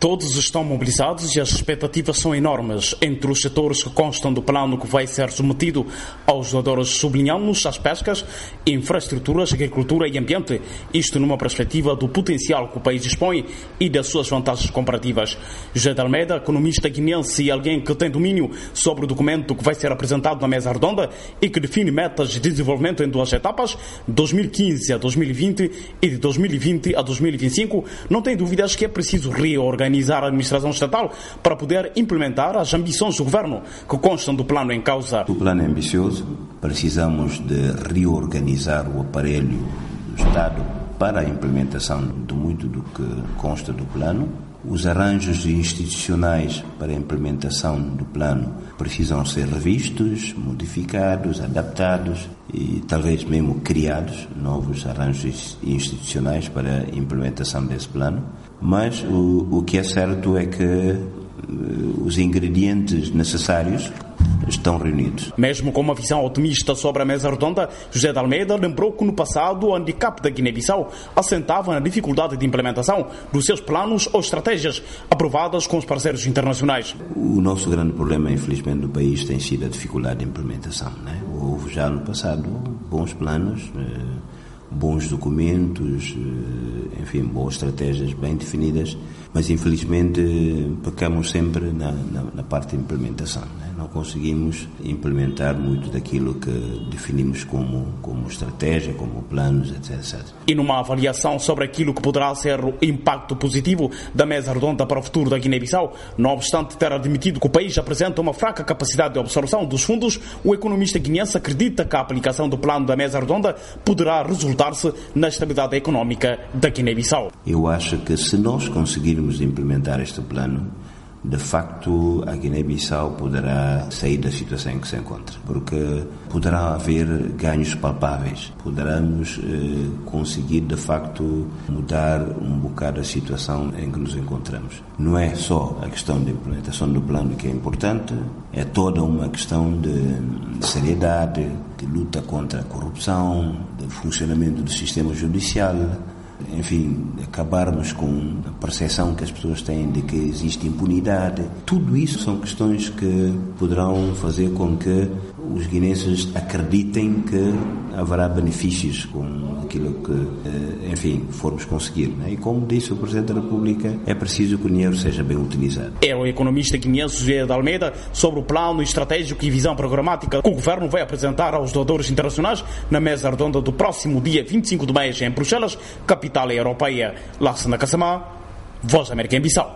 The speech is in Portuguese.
Todos estão mobilizados e as expectativas são enormes. Entre os setores que constam do plano que vai ser submetido aos doadores, sublinhamos as pescas, infraestruturas, agricultura e ambiente. Isto numa perspectiva do potencial que o país dispõe e das suas vantagens comparativas. José de Almeida, economista guineense e alguém que tem domínio sobre o documento que vai ser apresentado na mesa redonda e que define metas de desenvolvimento em duas etapas, 2015 a 2020 e de 2020 a 2025, não tem dúvidas que é preciso reorganizar a administração estatal para poder implementar as ambições do governo que constam do plano em causa. O plano é ambicioso, precisamos de reorganizar o aparelho do Estado para a implementação de muito do que consta do plano. Os arranjos institucionais para a implementação do plano precisam ser revistos, modificados, adaptados e talvez mesmo criados novos arranjos institucionais para a implementação desse plano. Mas o que é certo é que os ingredientes necessários estão reunidos. Mesmo com uma visão otimista sobre a mesa redonda, José de Almeida lembrou que no passado o handicap da Guiné-Bissau assentava na dificuldade de implementação dos seus planos ou estratégias aprovadas com os parceiros internacionais. O nosso grande problema, infelizmente, do país tem sido a dificuldade de implementação, né? Houve já no passado bons planos, bons documentos, enfim, boas estratégias bem definidas, mas infelizmente pecamos sempre na parte de implementação, né? Não conseguimos implementar muito daquilo que definimos como estratégia, como planos, etc. E numa avaliação sobre aquilo que poderá ser o impacto positivo da mesa redonda para o futuro da Guiné-Bissau, não obstante ter admitido que o país apresenta uma fraca capacidade de absorção dos fundos, o economista guineense acredita que a aplicação do plano da mesa redonda poderá resultar-se na estabilidade económica da Guiné-Bissau. Eu acho que se nós conseguirmos implementar este plano, de facto a Guiné-Bissau poderá sair da situação em que se encontra, porque poderá haver ganhos palpáveis, poderemos conseguir de facto mudar um bocado a situação em que nos encontramos. Não é só a questão da implementação do plano que é importante, é toda uma questão de seriedade, de luta contra a corrupção, de funcionamento do sistema judicial. Enfim, acabarmos com a percepção que as pessoas têm de que existe impunidade. Tudo isso são questões que poderão fazer com que os guineenses acreditem que haverá benefícios com aquilo que, enfim, formos conseguir, né? E como disse o Presidente da República, é preciso que o dinheiro seja bem utilizado. É o economista guineense José de Almeida sobre o plano estratégico e visão programática que o Governo vai apresentar aos doadores internacionais na mesa redonda do próximo dia 25 de maio em Bruxelas, capital europeia. Lassana Kassamá, Voz da América em Bissau.